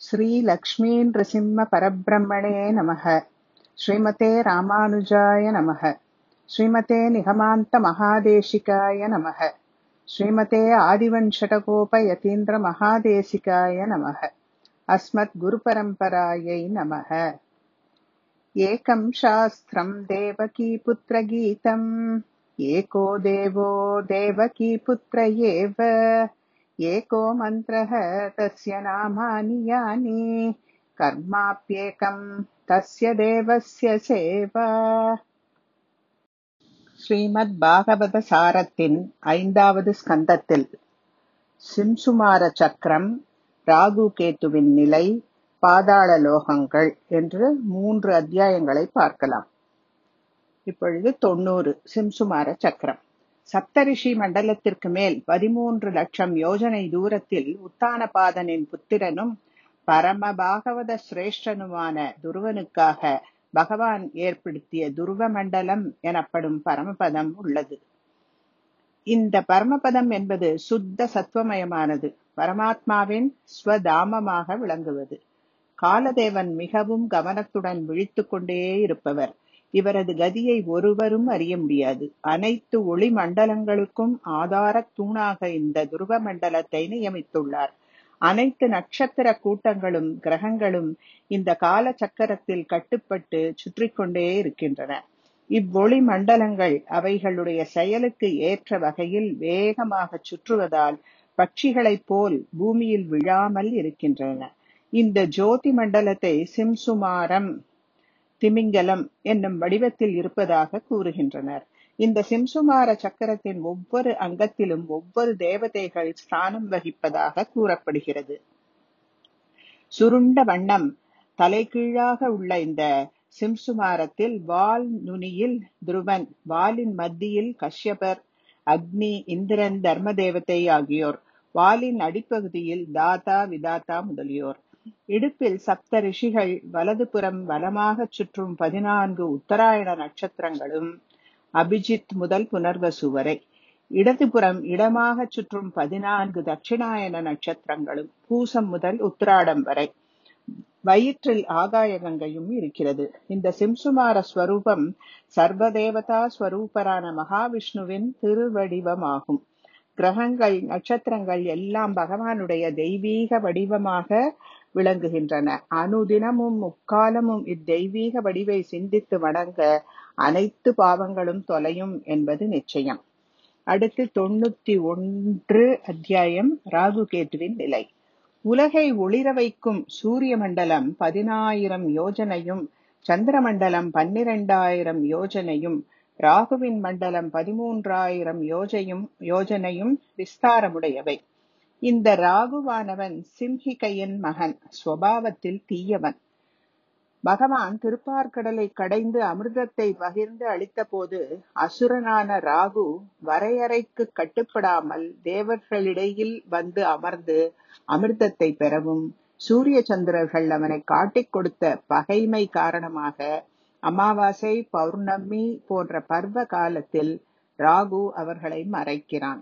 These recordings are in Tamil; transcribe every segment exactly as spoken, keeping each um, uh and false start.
श्री लक्ष्मी नृसिंह परब्रह्मणे नमः। श्रीमते रामानुजाय नमः। श्रीमते निगमान्त महादेशिकाय नमः। श्रीमते आदिवंशटकोप यतीन्द्र महादेशिकाय नमः। अस्मत् गुरुपरम्परायै नमः। एकं शास्त्रं देवकीपुत्र गीतम् एको देवो देवकीपुत्र एव एको मन्त्रः तस्य नामानि यानि कर्माप्येकं तस्य देवस्य सेवा. ஸ்ரீமத் பாகவத சாரத்தின் ஐந்தாவது ஸ்கந்தத்தில் சிம்சுமார சக்கரம், ராகு கேத்துவின் நிலை, பாதாள லோகங்கள் என்று மூன்று அத்தியாயங்களை பார்க்கலாம். இப்பொழுது தொண்ணூறு. சிம்சுமார சக்கரம். சப்தரிஷி மண்டலத்திற்கு மேல் பதிமூன்று லட்சம் யோஜனை தூரத்தில் உத்தானபாதனின் புத்திரனும் பரம பாகவத சிரேஷ்டனுமான துருவனுக்காக பகவான் ஏற்படுத்திய துருவ மண்டலம் எனப்படும் பரமபதம் உள்ளது. இந்த பரமபதம் என்பது சுத்த சத்துவமயமானது, பரமாத்மாவின் ஸ்வதாமமாக விளங்குவது. காலதேவன் மிகவும் கவனத்துடன் விழித்துக் கொண்டே இருப்பவர். இவரது கதியை ஒருவரும் அறிய முடியாது. அனைத்து ஒளி மண்டலங்களுக்கும் ஆதார தூணாக இந்த துருவ மண்டலத்தை நியமித்துள்ளார். அனைத்து நட்சத்திர கூட்டங்களும் கிரகங்களும் இந்த கால சக்கரத்தில் கட்டுப்பட்டு சுற்றி கொண்டே இருக்கின்றன. இவ்வொளி மண்டலங்கள் அவைகளுடைய செயலுக்கு ஏற்ற வகையில் வேகமாக சுற்றுவதால் பட்சிகளைப் போல் பூமியில் விழாமல் இருக்கின்றன. இந்த ஜோதி மண்டலத்தை சிம்சுமாரம், திமிங்கலம் என்னும் வடிவத்தில் இருப்பதாக கூறுகின்றனர். இந்த சிம்சுமார சக்கரத்தின் ஒவ்வொரு அங்கத்திலும் ஒவ்வொரு தேவதைகள் ஸ்தானம் வகிப்பதாக கூறப்படுகிறது. சுருண்ட வண்ணம் தலைகீழாக உள்ள இந்த சிம்சுமாரத்தில் வால் நுனியில் துருவன், வாலின் மத்தியில் கஷ்யபர், அக்னி, இந்திரன், தர்ம தேவதை ஆகியோர், வாலின் அடிப்பகுதியில் தாத்தா, விதாத்தா முதலியோர், இடுப்பில் சப்த ரிஷிகள், வலதுபுறம் வலமாக சுற்றும் பதினான்கு உத்தராயண நட்சத்திரங்களும் அபிஜித் முதல் புனர்வசு வரை, இடதுபுறம் இடமாக சுற்றும் பதினான்கு தட்சிணாயன நட்சத்திரங்களும் பூசம் முதல் உத்திராடம் வரை, வயிற்றில் ஆகாய கங்கையும் இருக்கிறது. இந்த சிம்சுமார ஸ்வரூபம் சர்வதேவதா ஸ்வரூபரான மகாவிஷ்ணுவின் திருவடிவமாகும். கிரகங்கள், நட்சத்திரங்கள் எல்லாம் பகவானுடைய தெய்வீக வடிவமாக விளங்குகின்றன. அனுதினமும் முக்காலமும் இத்தெய்வீக வடிவை சிந்தித்து வணங்க அனைத்து பாவங்களும் தொலையும் என்பது நிச்சயம். அடுத்து தொண்ணூத்தி ஒன்று அத்தியாயம், ராகு கேத்துவின் நிலை. உலகை ஒளிர வைக்கும் சூரிய மண்டலம் பதினாயிரம் யோஜனையும், சந்திர மண்டலம் பன்னிரண்டாயிரம் யோஜனையும், ராகுவின் மண்டலம் பதிமூன்றாயிரம் யோஜையும் யோஜனையும் விஸ்தாரமுடையவை. இந்த ராகுவானவன் சிம்ஹிகையின் மகன், ஸ்வபாவத்தில் தீயவன். பகவான் திருப்பார்கடலை கடைந்து அமிர்தத்தை பகிர்ந்து அளித்த போது அசுரனான ராகு வரையறைக்கு கட்டுப்படாமல் தேவர்களிடையில் வந்து அமர்ந்து அமிர்தத்தை பெறவும், சூரிய சந்திரர்கள் அவனை காட்டிக் கொடுத்த பகைமை காரணமாக அமாவாசை, பௌர்ணமி போன்ற பர்வ காலத்தில் ராகு அவர்களை மறைக்கிறான்.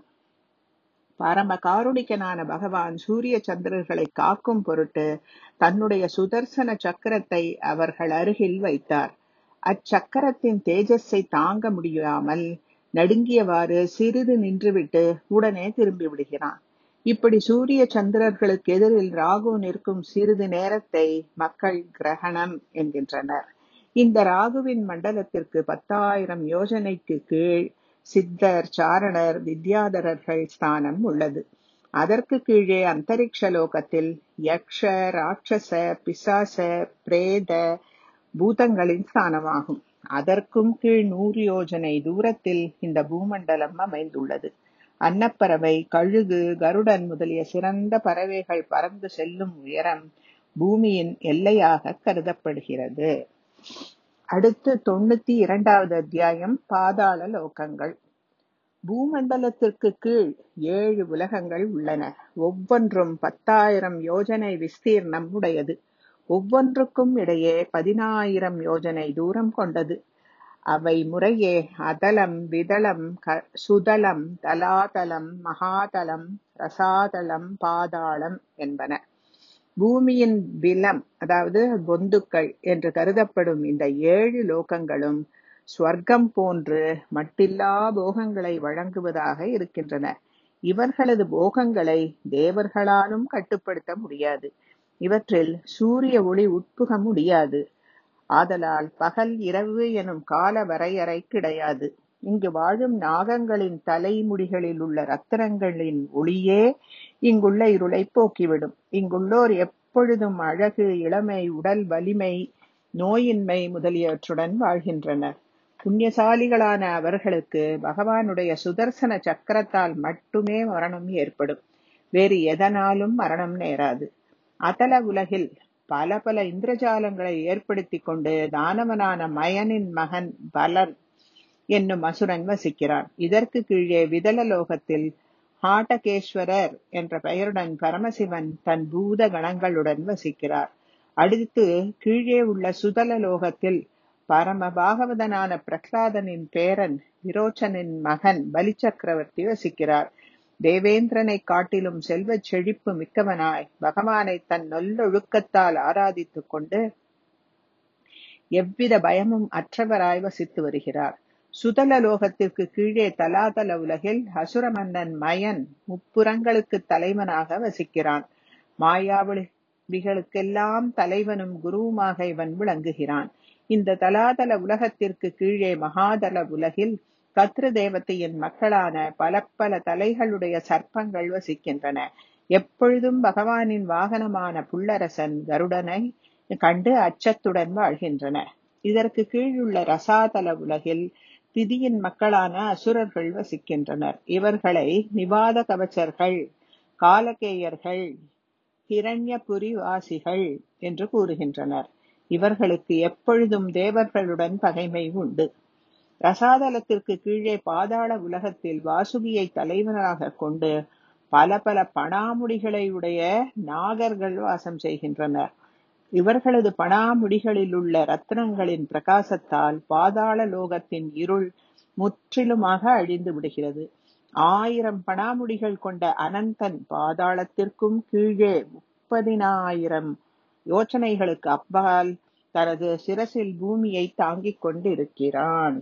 பரம காருணிகனான பகவான் சூரிய சந்திரர்களை காக்கும் பொருட்டு தன்னுடைய சுதர்சன சக்கரத்தை அவர்கள் அருகில் வைத்தார். அச்சக்கரத்தின் தேஜஸை தாங்க முடியாமல் நடுங்கியவாறு சிறிது நின்றுவிட்டு உடனே திரும்பி விடுகிறான். இப்படி சூரிய சந்திரர்களுக்கு எதிரில் ராகு நிற்கும் சிறிது நேரத்தை மக்கள் கிரகணம் என்கின்றனர். இந்த ராகுவின் மண்டலத்திற்கு பத்தாயிரம் யோஜனைக்கு கீழ் சித்தர், சாரணர், வித்யாதரர்கள் ஸ்தானம் உள்ளது. அதற்கு கீழே அந்தரிக்ஷ லோகத்தில் யக்ஷ, ராட்சச, பிசாச, பிரேத பூதங்களின் ஸ்தானமாகும். அதற்கும் கீழ் நூறு யோஜனை தூரத்தில் இந்த பூமண்டலம் அமைந்துள்ளது. அன்னப்பறவை, கழுகு, கருடன் முதலிய சிறந்த பறவைகள் பறந்து செல்லும் உயரம் பூமியின் எல்லையாக கருதப்படுகிறது. அடுத்து தொண்ணூத்தி இரண்டாவது அத்தியாயம், பாதாள லோகங்கள். பூமண்டலத்திற்கு கீழ் ஏழு உலகங்கள் உள்ளன. ஒவ்வொன்றும் பத்தாயிரம் யோஜனை விஸ்தீர்ணம் உடையது. ஒவ்வொன்றுக்கும் இடையே பதினாயிரம் யோஜனை தூரம் கொண்டது. அவை முறையே அதலம், விதளம், சுதலம், தலாதலம், மகாதலம், ரசாதலம், பாதாளம் என்பன. பூமியின் பிலம் அதாவது பொந்துக்கள் என்று கருதப்படும் இந்த ஏழு லோகங்களும் ஸ்வர்க்கம் போன்று மட்டில்லா போகங்களை வழங்குவதாக இருக்கின்றன. இவர்களது போகங்களை தேவர்களாலும் கட்டுப்படுத்த முடியாது. இவற்றில் சூரிய ஒளி உட்புக முடியாது. ஆதலால் பகல் இரவு எனும் கால வரையறை கிடையாது. இங்கு வாழும் நாகங்களின் தலைமுடிகளில் உள்ள ரத்தினங்களின் ஒளியே இங்குள்ள இருளை போக்கிவிடும். இங்குள்ளோர் எப்பொழுதும் அழகு, இளமை, உடல் வலிமை, நோயின்மை முதலியவற்றுடன் வாழ்கின்றனர். புண்ணியசாலிகளான அவர்களுக்கு பகவானுடைய சுதர்சன சக்கரத்தால் மட்டுமே மரணம் ஏற்படும். வேறு எதனாலும் மரணம் நேராது. அதல உலகில் பல பல இந்திரஜாலங்களை ஏற்படுத்தி கொண்டு தானவனான மயனின் மகன் பலன் என்னும் அசுரன் வசிக்கிறான். இதற்கு கீழே விதல லோகத்தில் ஹாட்டகேஸ்வரர் என்ற பெயருடன் பரமசிவன் தன் பூத கணங்களுடன் வசிக்கிறார். அடுத்து கீழே உள்ள சுதல லோகத்தில் பரம பாகவதனான பிரகலாதனின் பேரன் விரோச்சனின் மகன் பலி சக்கரவர்த்தி வசிக்கிறார். தேவேந்திரனை காட்டிலும் செல்வ செழிப்பு மிக்கவனாய் பகவானை தன் நல்லொழுக்கத்தால் ஆராதித்துக் கொண்டு எவ்வித பயமும் அற்றவராய் வசித்து வருகிறார். சுதல லோகத்திற்கு கீழே தலாதல உலகில் அசுர மன்னன் மயன் முப்புறங்களுக்கு தலைவனாக வசிக்கிறான். மாயாவளிகளுக்கெல்லாம் தலைவனும் குருவுமாக இவன் விளங்குகிறான். இந்த தலாதல உலகத்திற்கு கீழே மகாதல உலகில் கத்ரு தேவதையின் மக்களான பல பல தலைகளுடைய சர்ப்பங்கள் வசிக்கின்றன. எப்பொழுதும் பகவானின் வாகனமான புல்லரசன் கருடனை கண்டு அச்சத்துடன் வாழ்கின்றன. இதற்கு கீழுள்ள ரசாதல உலகில் திதியின் மக்களான அசுரர்கள் வசிக்கின்றனர். இவர்களை நிவாத கவச்சர்கள், காலகேயர்கள், ஹிரண்யபுரி வாசிகள் என்று கூறுகின்றனர். இவர்களுக்கு எப்பொழுதும் தேவர்களுடன் பகைமை உண்டு. ரசாதலத்திற்கு கீழே பாதாள உலகத்தில் வாசுகியை தலைவனாக கொண்டு பல பல பணாமுடிகளை உடைய நாகர்கள் வாசம் செய்கின்றனர். இவர்களது பணாமுடிகளில் உள்ள ரத்னங்களின் பிரகாசத்தால் பாதாள லோகத்தின் இருள் முற்றிலுமாக அழிந்து விடுகிறது. ஆயிரம் பணாமுடிகள் கொண்ட அனந்தன் பாதாளத்திற்கும் கீழே முப்பதினாயிரம் யோசனைகளுக்கு அப்பால் தனது சிரசில் பூமியை தாங்கிக் கொண்டிருக்கிறான்.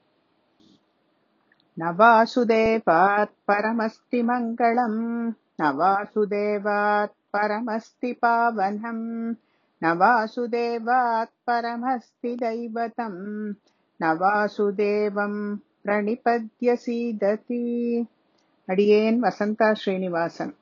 நவாசுதேவாத் பரமஸ்தி மங்களம், நவாசுதேவாத் பரமஸ்தி பாவனம், நவாசுதேவாத் பரமஸ்தி தைவதம், நவாசுதேவம் பிரணிபத்ய சீததி. அடியேன் வசந்தா ஸ்ரீனிவாசன்.